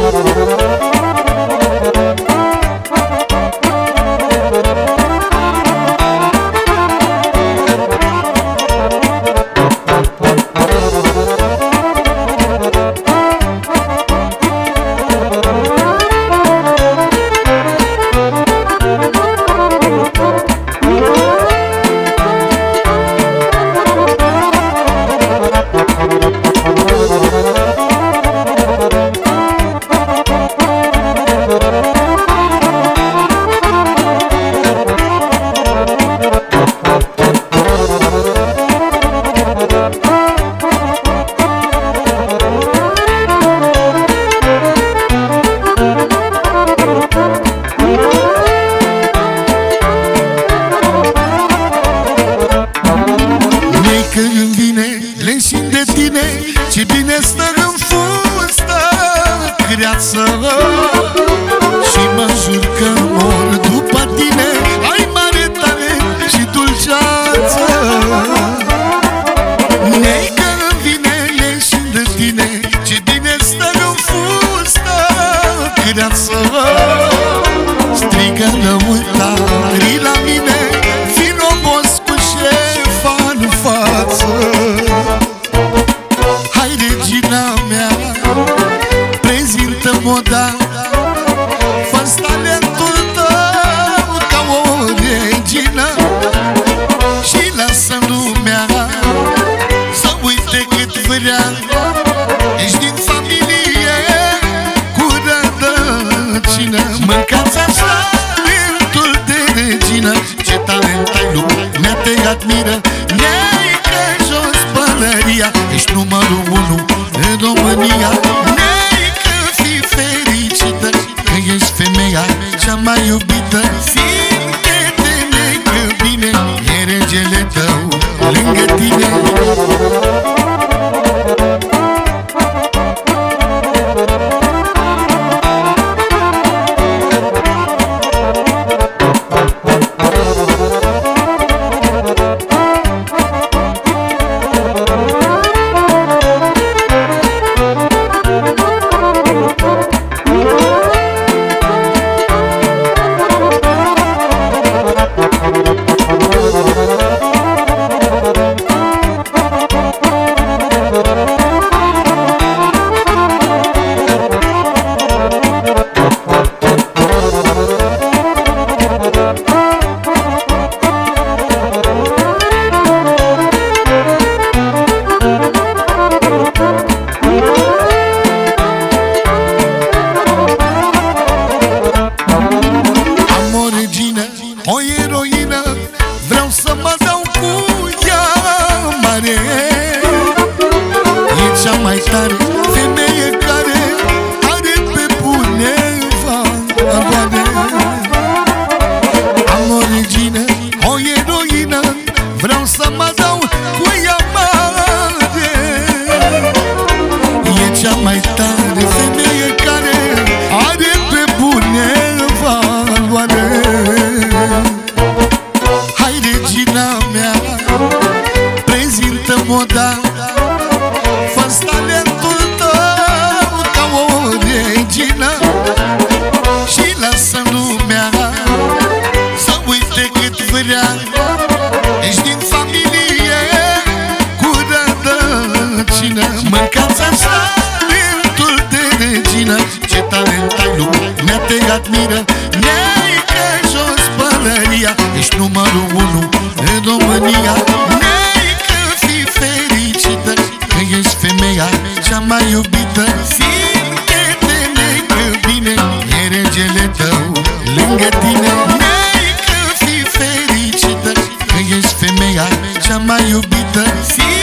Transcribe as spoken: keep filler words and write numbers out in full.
Ce bine stă în fustă creață și mă jur că mor după tine. Ai mare talent și dulceață. Neică îmi vine leșind de tine. Ce bine stă în fustă creață. Strigă lăutarii la mine, vino boss cu șefa în față. Hai regina mea, prezintă-mă, da, fă-ți talentul tău ca o regină și lasă lumea să uite cât vrea. Ești din familie cu rădăcină, mâncați așa talentul de regină. Ce talent ai, lumea te admiră. Neică jos pălăria, ești numărul unu în România. Neică fii fericită că ești femeia cea mai iubită. Simte-te neică bine, e regele tău lângă tine. O eroină, vreau să mă dau cu ea mare. E cea mai tare femeie care are pe bune valoare. Am o regină, o eroină, vreau să mă dau cu ea mare. E cea mai tare femeie care are pe bune valoare. Hai regina mea, prezintă-mă, da, fă-ți talentul tău ca o regină și lasă lumea să uite cât vrea. Ești din familie cu rădăcină, mâncați așa talentul de regină. Ce talent ai, lumea te admiră. Neică jos pălăria, ești numărul unu în România. Neică fii fericită că ești femeia cea mai iubită. Simte-te neică bine, e regele tău lângă tine. Neică fii fericită că ești femeia cea mai iubită.